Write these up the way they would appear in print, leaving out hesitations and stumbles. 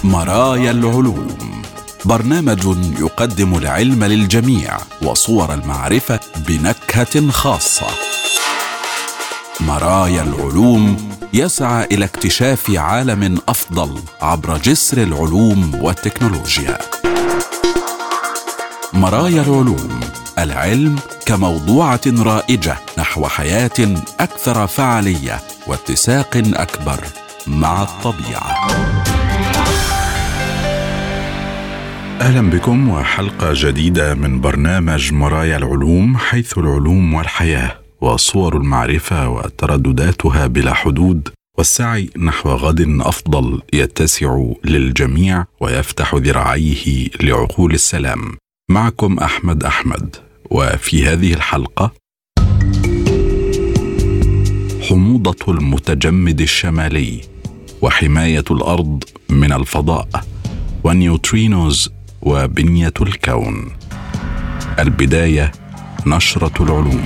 مرايا العلوم، برنامج يقدم العلم للجميع وصور المعرفة بنكهة خاصة. مرايا العلوم يسعى إلى اكتشاف عالم أفضل عبر جسر العلوم والتكنولوجيا. مرايا العلوم، العلم كموضوعة رائجة نحو حياة أكثر فعالية واتساق أكبر مع الطبيعة. أهلا بكم وحلقة جديدة من برنامج مرايا العلوم، حيث العلوم والحياة وصور المعرفة وتردداتها بلا حدود، والسعي نحو غد أفضل يتسع للجميع ويفتح ذراعيه لعقول السلام. معكم أحمد، وفي هذه الحلقة حموضة المتجمد الشمالي، وحماية الأرض من الفضاء، والنيوترينوز وبنية الكون. البداية نشرة العلوم.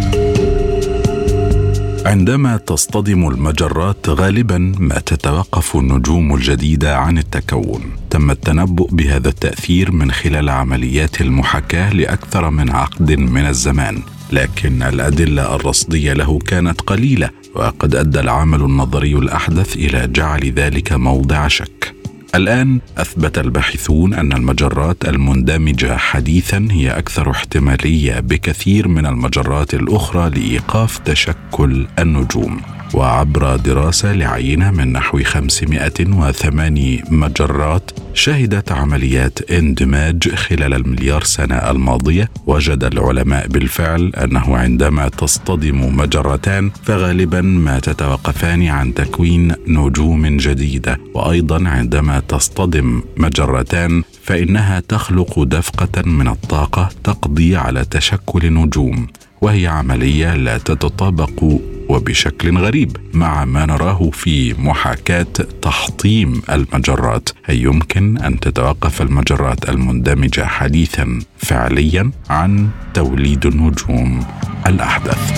عندما تصطدم المجرات غالبا ما تتوقف النجوم الجديدة عن التكون. تم التنبؤ بهذا التأثير من خلال عمليات المحاكاة لأكثر من عقد من الزمان، لكن الأدلة الرصدية له كانت قليلة، وقد أدى العمل النظري الأحدث إلى جعل ذلك موضع شك. الآن أثبت الباحثون أن المجرات المندمجة حديثاً هي أكثر احتمالية بكثير من المجرات الأخرى لإيقاف تشكل النجوم. وعبر دراسة لعينة من نحو 508 مجرات شهدت عمليات اندماج خلال المليار سنة الماضية، وجد العلماء بالفعل أنه عندما تصطدم مجرتان فغالبا ما تتوقفان عن تكوين نجوم جديدة، وأيضا عندما تصطدم مجرتان فإنها تخلق دفقة من الطاقة تقضي على تشكل نجوم، وهي عملية لا تتطابق وبشكل غريب مع ما نراه في محاكاة تحطيم المجرات. أي يمكن أن تتوقف المجرات المندمجة حديثا فعليا عن توليد النجوم الأحدث.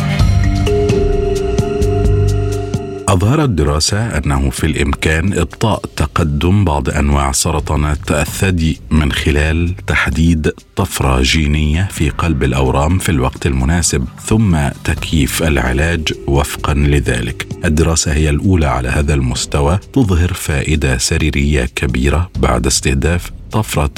أظهرت الدراسة أنه في الإمكان إبطاء تقدم بعض أنواع سرطانات الثدي من خلال تحديد طفرة جينية في قلب الأورام في الوقت المناسب، ثم تكييف العلاج وفقا لذلك. الدراسة هي الأولى على هذا المستوى، تظهر فائدة سريرية كبيرة بعد استهداف طفرة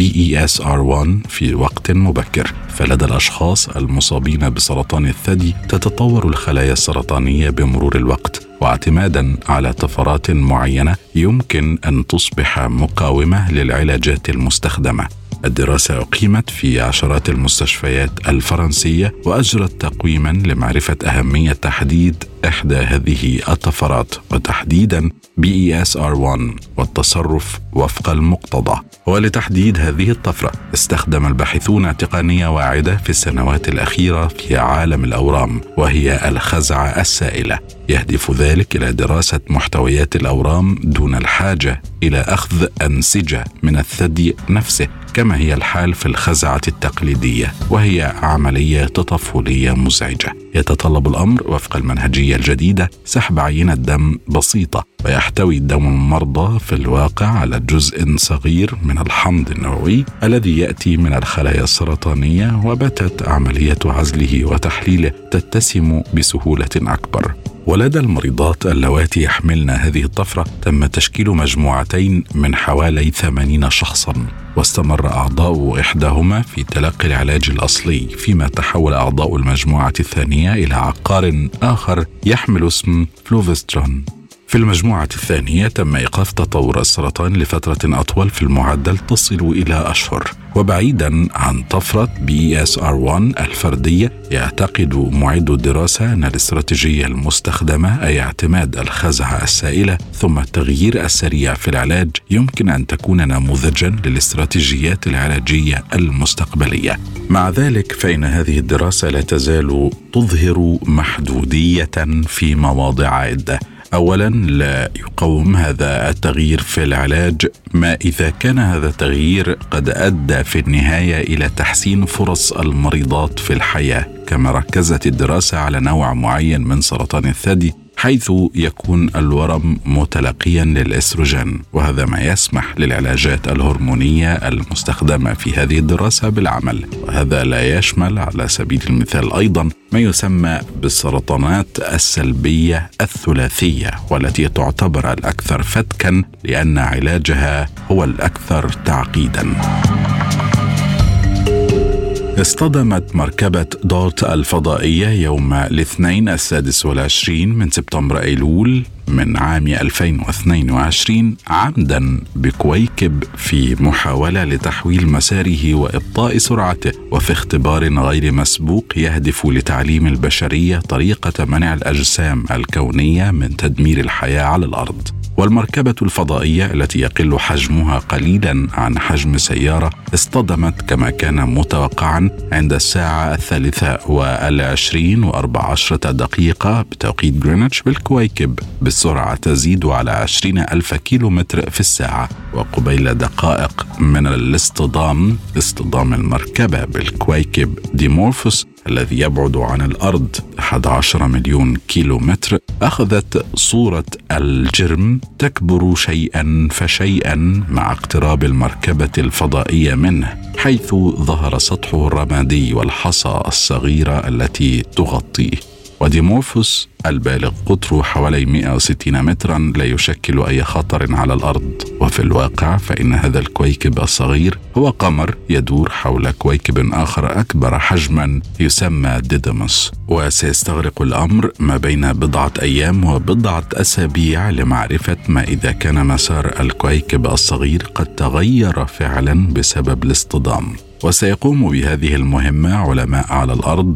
BESR1 في وقت مبكر. فلدى الأشخاص المصابين بسرطان الثدي تتطور الخلايا السرطانية بمرور الوقت، واعتمادا على طفرات معينة يمكن أن تصبح مقاومة للعلاجات المستخدمة. الدراسة أقيمت في عشرات المستشفيات الفرنسية، وأجرت تقويما لمعرفة أهمية تحديد إحدى هذه الطفرات، وتحديدا BESR1 والتصرف وفق المقتضى. ولتحديد هذه الطفرة استخدم الباحثون تقنية واعدة في السنوات الأخيرة في عالم الأورام، وهي الخزعة السائلة. يهدف ذلك إلى دراسة محتويات الأورام دون الحاجة إلى أخذ أنسجة من الثدي نفسه كما هي الحال في الخزعة التقليدية، وهي عملية تطفلية مزعجة. يتطلب الأمر وفق المنهجية الجديدة سحب عينة دم بسيطة، ويحتوي دم المرضى في الواقع على جزء صغير من الحمض النووي الذي يأتي من الخلايا السرطانية، وباتت عملية عزله وتحليله تتسم بسهولة أكبر. ولدى المريضات اللواتي يحملن هذه الطفرة تم تشكيل مجموعتين من حوالي 80 شخصا، واستمر أعضاء إحداهما في تلقي العلاج الأصلي، فيما تحول أعضاء المجموعة الثانية إلى عقار آخر يحمل اسم فلوفسترون. في المجموعة الثانية تم إيقاف تطور السرطان لفترة أطول في المعدل تصل إلى أشهر. وبعيدا عن طفرة BESR1 الفردية، يعتقد معيدو الدراسة أن الاستراتيجية المستخدمة، أي اعتماد الخزعة السائلة ثم التغيير السريع في العلاج، يمكن أن تكون نموذجا للاستراتيجيات العلاجية المستقبلية. مع ذلك فإن هذه الدراسة لا تزال تظهر محدودية في مواضع عدة. أولا، لا يقوم هذا التغيير في العلاج ما إذا كان هذا التغيير قد أدى في النهاية إلى تحسين فرص المريضات في الحياة، كما ركزت الدراسة على نوع معين من سرطان الثدي حيث يكون الورم متلقيا للإستروجين، وهذا ما يسمح للعلاجات الهرمونية المستخدمة في هذه الدراسة بالعمل. وهذا لا يشمل على سبيل المثال أيضا ما يسمى بالسرطانات السلبية الثلاثية، والتي تعتبر الأكثر فتكا لأن علاجها هو الأكثر تعقيدا. اصطدمت مركبة دوت الفضائية يوم الاثنين 26 من سبتمبر أيلول من عام 2022 عمدا بكويكب في محاولة لتحويل مساره وإبطاء سرعته، وفي اختبار غير مسبوق يهدف لتعليم البشرية طريقة منع الأجسام الكونية من تدمير الحياة على الأرض. والمركبة الفضائية التي يقل حجمها قليلا عن حجم سيارة اصطدمت كما كان متوقعا عند الساعة 23:14 بتوقيت غرينتش بالكويكب بسرعة تزيد على 20,000 كيلومتر في الساعة. وقبيل دقائق من اصطدام المركبة بالكويكب ديمورفوس الذي يبعد عن الأرض 11 مليون كيلومتر، أخذت صورة الجرم تكبر شيئا فشيئا مع اقتراب المركبة الفضائية منه، حيث ظهر سطحه الرمادي والحصى الصغيرة التي تغطيه. وديمورفوس البالغ قطره حوالي 160 مترا لا يشكل أي خطر على الأرض. وفي الواقع فإن هذا الكويكب الصغير هو قمر يدور حول كويكب آخر أكبر حجما يسمى ديديموس، وسيستغرق الأمر ما بين بضعة أيام وبضعة أسابيع لمعرفة ما إذا كان مسار الكويكب الصغير قد تغير فعلا بسبب الاصطدام. وسيقوم بهذه المهمة علماء على الأرض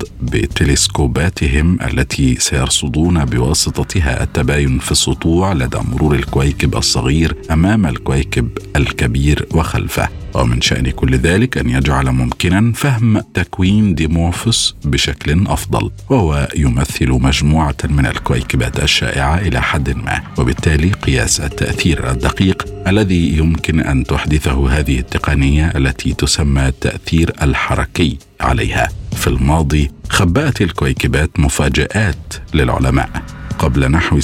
بتلسكوباتهم التي سيرصدون بواسطتها التباين في السطوع لدى مرور الكويكب الصغير أمام الكويكب الكبير وخلفه. ومن شأن كل ذلك أن يجعل ممكنا فهم تكوين ديمورفوس بشكل أفضل، وهو يمثل مجموعة من الكويكبات الشائعة إلى حد ما، وبالتالي قياس التأثير الدقيق الذي يمكن أن تحدثه هذه التقنية التي تسمى التأثير الحركي عليها. في الماضي خبأت الكويكبات مفاجآت للعلماء. قبل نحو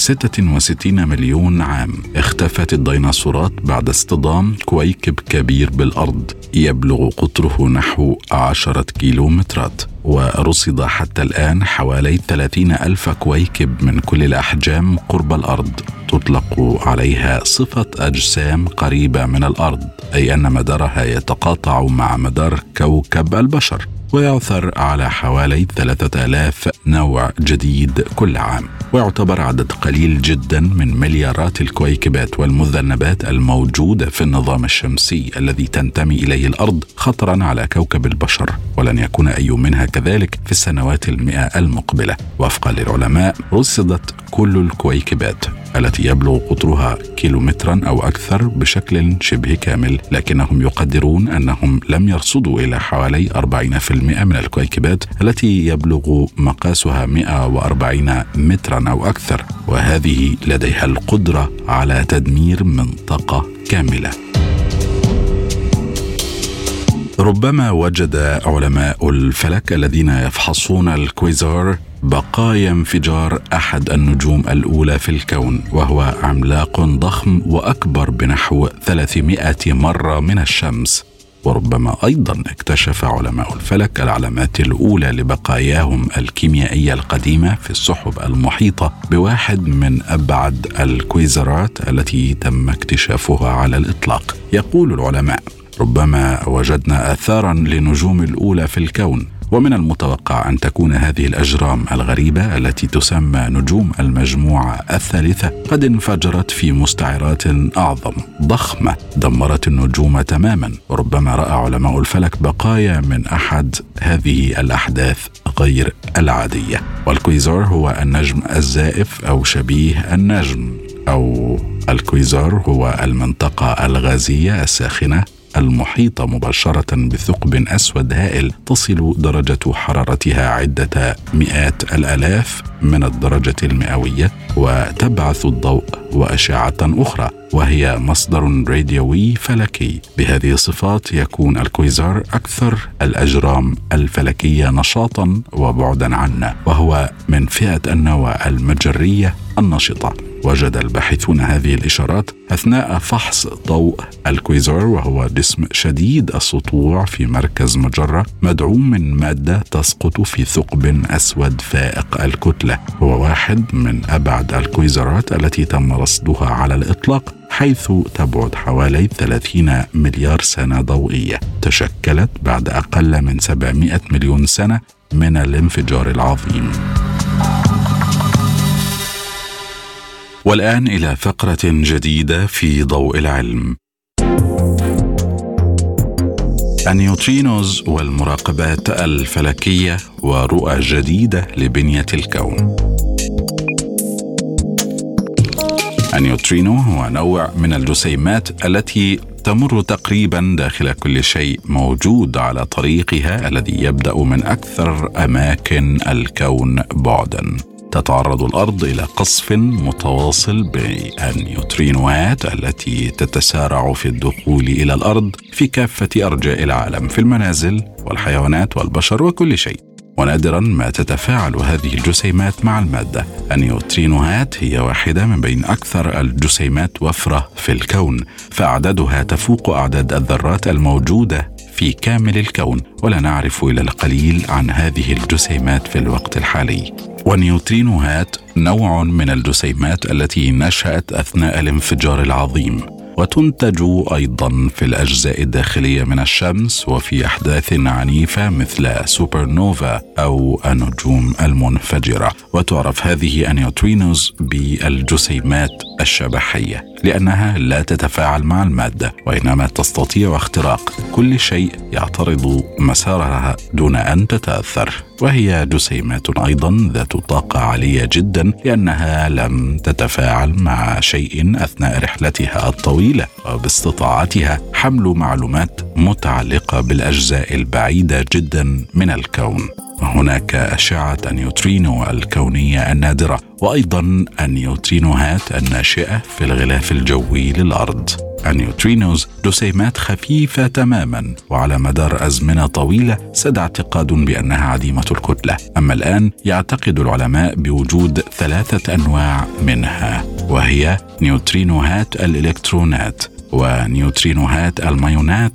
66 مليون عام اختفت الديناصورات بعد اصطدام كويكب كبير بالأرض يبلغ قطره نحو 10 كيلومترات، ورصد حتى الآن حوالي 30,000 كويكب من كل الأحجام قرب الأرض تطلق عليها صفة أجسام قريبة من الأرض، أي أن مدارها يتقاطع مع مدار كوكب البشر، ويعثر على حوالي 3000 نوع جديد كل عام. ويعتبر عدد قليل جدا من مليارات الكويكبات والمذنبات الموجودة في النظام الشمسي الذي تنتمي إليه الأرض خطرا على كوكب البشر، ولن يكون أي منها كذلك في السنوات 100 المقبلة. وفقا للعلماء رصدت كل الكويكبات التي يبلغ قطرها كيلومترا أو أكثر بشكل شبه كامل، لكنهم يقدرون أنهم لم يرصدوا إلى حوالي 40% من الكويكبات التي يبلغ مقاسها 140 مترا أو أكثر، وهذه لديها القدرة على تدمير منطقة كاملة. ربما وجد علماء الفلك الذين يفحصون الكويزار بقايا انفجار أحد النجوم الأولى في الكون، وهو عملاق ضخم وأكبر بنحو 300 مرة من الشمس. وربما أيضا اكتشف علماء الفلك العلامات الأولى لبقاياهم الكيميائية القديمة في السحب المحيطة بواحد من أبعد الكويزرات التي تم اكتشافها على الإطلاق. يقول العلماء: ربما وجدنا آثارا للنجوم الأولى في الكون، ومن المتوقع أن تكون هذه الأجرام الغريبة التي تسمى نجوم المجموعة الثالثة قد انفجرت في مستعرات أعظم ضخمة دمرت النجوم تماما. وربما رأى علماء الفلك بقايا من أحد هذه الأحداث غير العادية. والكويزار هو النجم الزائف أو شبيه النجم، أو الكويزار هو المنطقة الغازية الساخنة المحيطة مباشرة بثقب أسود هائل تصل درجة حرارتها عدة مئات الآلاف من الدرجة المئوية، وتبعث الضوء وأشعة أخرى، وهي مصدر راديوي فلكي. بهذه الصفات يكون الكويزار أكثر الأجرام الفلكية نشاطا وبعدا عنا، وهو من فئة النواة المجرية النشطة. وجد الباحثون هذه الإشارات أثناء فحص ضوء الكويزار، وهو جسم شديد السطوع في مركز مجرة مدعوم من مادة تسقط في ثقب أسود فائق الكتلة. هو واحد من أبعد الكويزارات التي تم رصدها على الإطلاق، حيث تبعد حوالي 30 مليار سنة ضوئية، تشكلت بعد أقل من 700 مليون سنة من الانفجار العظيم. والآن إلى فقرة جديدة في ضوء العلم. النيوترينوز والمراقبات الفلكية ورؤى جديدة لبنية الكون. النيوترينو هو نوع من الجسيمات التي تمر تقريبا داخل كل شيء موجود على طريقها الذي يبدأ من أكثر أماكن الكون بعدا. تتعرض الأرض إلى قصف متواصل بالنيوترينوات التي تتسارع في الدخول إلى الأرض في كافة أرجاء العالم، في المنازل والحيوانات والبشر وكل شيء. ونادرا ما تتفاعل هذه الجسيمات مع المادة. النيوترينوهات هي واحدة من بين أكثر الجسيمات وفرة في الكون، فأعدادها تفوق أعداد الذرات الموجودة في كامل الكون، ولا نعرف إلا القليل عن هذه الجسيمات في الوقت الحالي. والنيوترينوهات نوع من الجسيمات التي نشأت أثناء الانفجار العظيم، وتنتج أيضا في الأجزاء الداخلية من الشمس وفي أحداث عنيفة مثل سوبر نوفا أو النجوم المنفجرة. وتعرف هذه النيوترينوز بالجسيمات الشبحية لأنها لا تتفاعل مع المادة، وإنما تستطيع اختراق كل شيء يعترض مسارها دون أن تتأثر. وهي جسيمات أيضا ذات طاقة عالية جدا، لأنها لم تتفاعل مع شيء أثناء رحلتها الطويلة، وباستطاعتها حمل معلومات متعلقة بالأجزاء البعيدة جدا من الكون. وهناك أشعة النيوترينو الكونية النادرة، وأيضا النيوترينوهات الناشئة في الغلاف الجوي للأرض. النيوترينوز جسيمات خفيفة تماما، وعلى مدار أزمنة طويلة ساد اعتقاد بأنها عديمة الكتلة. أما الآن يعتقد العلماء بوجود 3 أنواع منها، وهي نيوترينوهات الإلكترونات، ونيوترينوهات المايونات،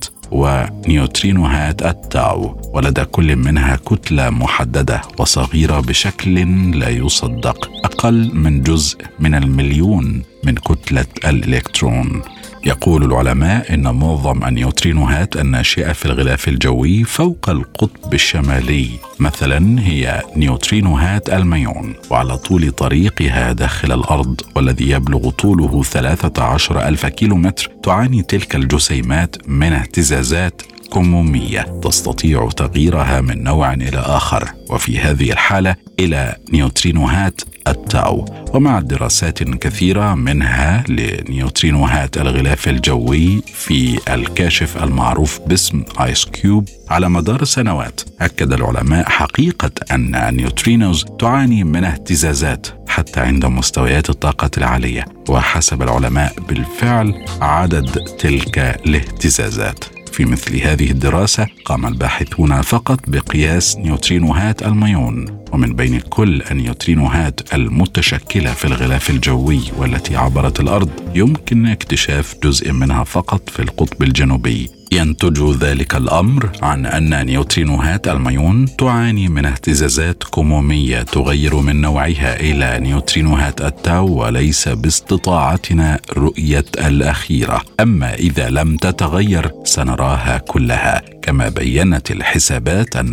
ونيوترينوهات التاو. ولدى كل منها كتلة محددة وصغيرة بشكل لا يصدق، أقل من جزء من المليون من كتلة الإلكترون. يقول العلماء إن معظم النيوترينوهات الناشئة في الغلاف الجوي فوق القطب الشمالي مثلا هي نيوترينوهات المايون، وعلى طول طريقها داخل الأرض والذي يبلغ طوله 13,000 كيلومتر تعاني تلك الجسيمات من اهتزازات كمومية تستطيع تغييرها من نوع إلى آخر، وفي هذه الحالة إلى نيوترينوهات التاو. ومع دراسات كثيرة منها لنيوترينوهات الغلاف الجوي في الكاشف المعروف باسم آيس كيوب على مدار سنوات، أكد العلماء حقيقة أن النيوترينوز تعاني من اهتزازات حتى عند مستويات الطاقة العالية. وحسب العلماء بالفعل عدد تلك الاهتزازات. في مثل هذه الدراسة قام الباحثون فقط بقياس نيوترينوهات المايون، ومن بين كل النيوترينوهات المتشكلة في الغلاف الجوي والتي عبرت الأرض يمكن اكتشاف جزء منها فقط في القطب الجنوبي. ينتج ذلك الأمر عن أن نيوترينوهات المايون تعاني من اهتزازات كمومية تغير من نوعها إلى نيوترينوهات التاو، وليس باستطاعتنا رؤية الأخيرة. أما إذا لم تتغير سنراها كلها. كما بيّنت الحسابات أن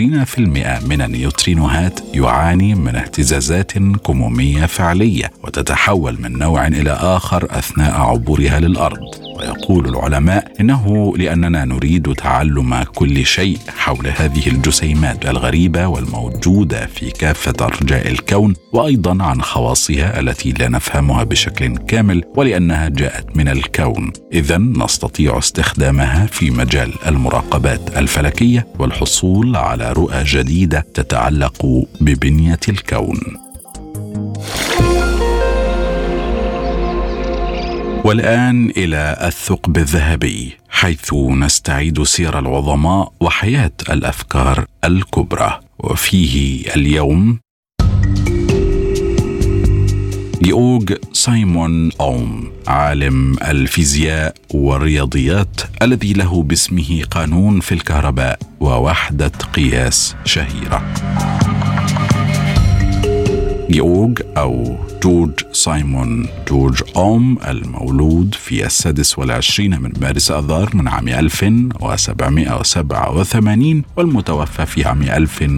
20% من النيوترينوهات يعاني من اهتزازات كمومية فعلية وتتحول من نوع إلى آخر أثناء عبورها للأرض. ويقول العلماء إنه لأننا نريد تعلم كل شيء حول هذه الجسيمات الغريبة والموجودة في كافة أرجاء الكون، وأيضا عن خواصها التي لا نفهمها بشكل كامل، ولأنها جاءت من الكون، إذن نستطيع استخدامها في مجال المراقبات الفلكية والحصول على رؤى جديدة تتعلق ببنية الكون. والآن إلى الثقب الذهبي، حيث نستعيد سير العظماء وحياة الأفكار الكبرى. وفيه اليوم جيورج سايمون أوم، عالم الفيزياء والرياضيات الذي له باسمه قانون في الكهرباء ووحدة قياس شهيرة. جيورج أو جورج سايمون جورج أوم، المولود في 26 من مارس آذار من عام 1787 والمتوفى في عام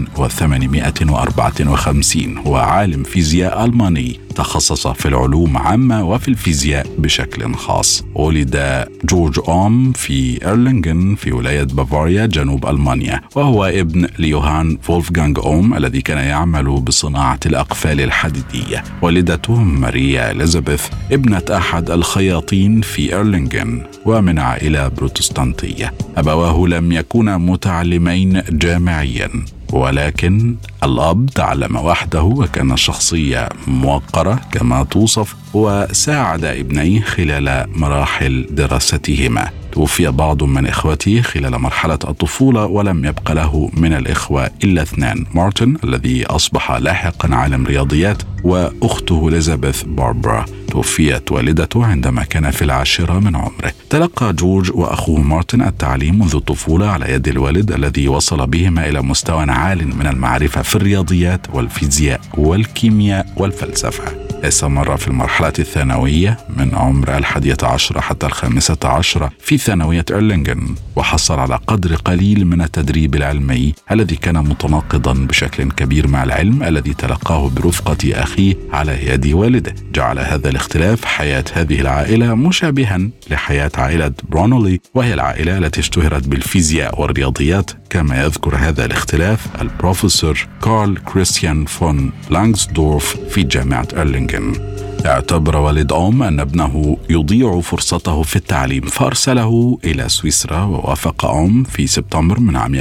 1854، هو عالم فيزياء ألماني تخصص في العلوم عامة وفي الفيزياء بشكل خاص. ولد جورج أوم في إرلينغن في ولاية بافاريا جنوب ألمانيا، وهو ابن ليوهان فولفغانغ أوم الذي كان يعمل بصناعة الأقفال الحديدية. والدته ماريا إليزابيث ابنة أحد الخياطين في إرلينغن ومن عائلة بروتستانتية. أبواه لم يكونا متعلمين جامعيا، ولكن الأب تعلم وحده وكان شخصية موقرة كما توصف، وساعد ابنيه خلال مراحل دراستهما. توفي بعض من إخوته خلال مرحلة الطفولة ولم يبق له من الإخوة إلا 2، مارتن الذي أصبح لاحقا عالم رياضيات، وأخته إليزابيث باربرا. توفيت والدته عندما كان في 10 من عمره. تلقى جورج وأخوه مارتن التعليم منذ الطفولة على يد الوالد الذي وصل بهما إلى مستوى عال من المعرفة في الرياضيات والفيزياء والكيمياء والفلسفة. استمر في المرحلة الثانوية من عمر 11 حتى 15 في ثانوية إرلينغن، وحصل على قدر قليل من التدريب العلمي الذي كان متناقضا بشكل كبير مع العلم الذي تلقاه برفقة أخيه على يد والده. جعل هذا الاختلاف حياة هذه العائلة مشابها لحياة عائلة برونولي، وهي العائلة التي اشتهرت بالفيزياء والرياضيات، كما يذكر هذا الاختلاف البروفيسور كارل كريستيان فون لانغسدورف في جامعة إرلينغن. اعتبر والد أوم أن ابنه يضيع فرصته في التعليم، فأرسله إلى سويسرا، ووافق أوم في سبتمبر من عام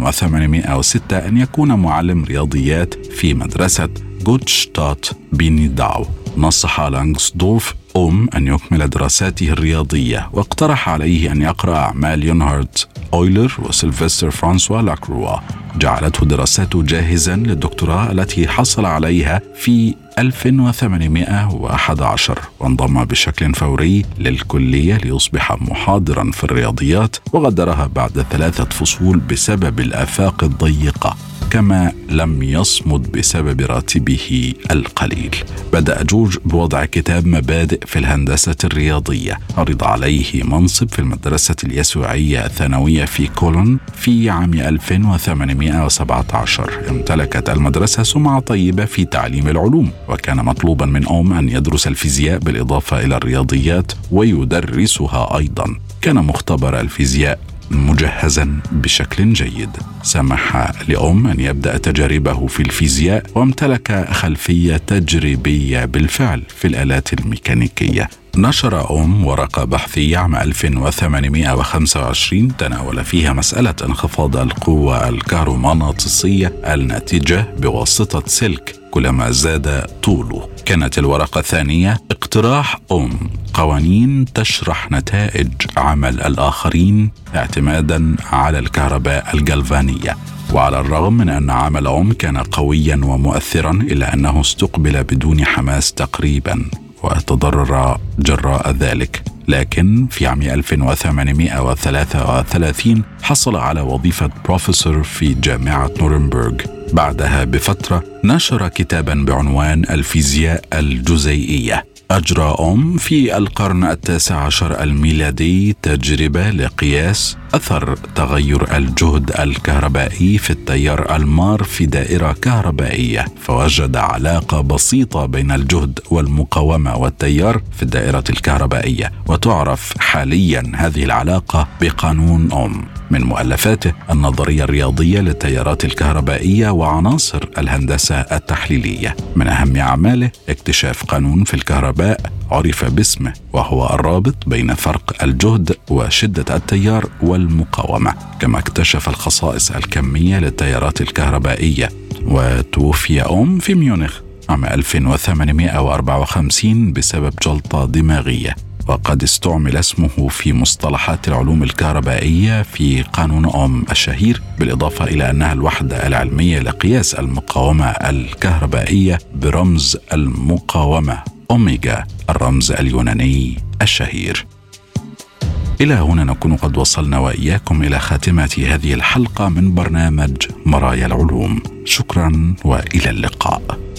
1806 أن يكون معلم رياضيات في مدرسة غوتشتات بينيداو. نصح لانغسدورف أوم أن يكمل دراساته الرياضية، واقترح عليه أن يقرأ أعمال ليونهارد أويلر وسيلفستر فرانسوا لاكروا. جعلته دراساته جاهزا للدكتوراه التي حصل عليها في 1811، وانضم بشكل فوري للكلية ليصبح محاضرا في الرياضيات، وغادرها بعد 3 فصول بسبب الآفاق الضيقة، كما لم يصمد بسبب راتبه القليل. بدأ جورج بوضع كتاب مبادئ في الهندسة الرياضية. عرض عليه منصب في المدرسة اليسوعية الثانوية في كولون في عام 1817. امتلكت المدرسة سمعة طيبة في تعليم العلوم، وكان مطلوبا من أوم أن يدرس الفيزياء بالإضافة إلى الرياضيات ويدرسها أيضا. كان مختبر الفيزياء مجهزا بشكل جيد، سمح لأوم أن يبدأ تجاربه في الفيزياء، وامتلك خلفية تجريبية بالفعل في الآلات الميكانيكية. نشر أوم ورقة بحثية عام 1825 تناول فيها مسألة انخفاض القوة الكهرومغناطيسية الناتجة بواسطة سلك كلما زاد طوله. كانت الورقة الثانية اقتراح أوم قوانين تشرح نتائج عمل الآخرين اعتمادا على الكهرباء الجلفانية. وعلى الرغم من أن عمل أوم كان قويا ومؤثرا، إلا أنه استقبل بدون حماس تقريبا، وتضرر جراء ذلك. لكن في عام 1833 حصل على وظيفة بروفيسور في جامعة نورنبرغ. بعدها بفترة نشر كتابا بعنوان الفيزياء الجزيئية. أجرى في القرن 19 الميلادي تجربة لقياس أثر تغير الجهد الكهربائي في التيار المار في دائرة كهربائية، فوجد علاقة بسيطة بين الجهد والمقاومة والتيار في الدائرة الكهربائية، وتعرف حاليا هذه العلاقة بقانون أوم. من مؤلفاته النظرية الرياضية للتيارات الكهربائية وعناصر الهندسة التحليلية. من أهم أعماله اكتشاف قانون في الكهرباء عرف باسمه، وهو الرابط بين فرق الجهد وشدة التيار والمقاومة. كما اكتشف الخصائص الكمية للتيارات الكهربائية. وتوفي أوم في ميونخ عام 1854 بسبب جلطة دماغية، وقد استعمل اسمه في مصطلحات العلوم الكهربائية في قانون أوم الشهير، بالإضافة إلى أنها الوحدة العلمية لقياس المقاومة الكهربائية برمز المقاومة أوميجا، الرمز اليوناني الشهير. إلى هنا نكون قد وصلنا وإياكم إلى خاتمة هذه الحلقة من برنامج مرايا العلوم. شكرا وإلى اللقاء.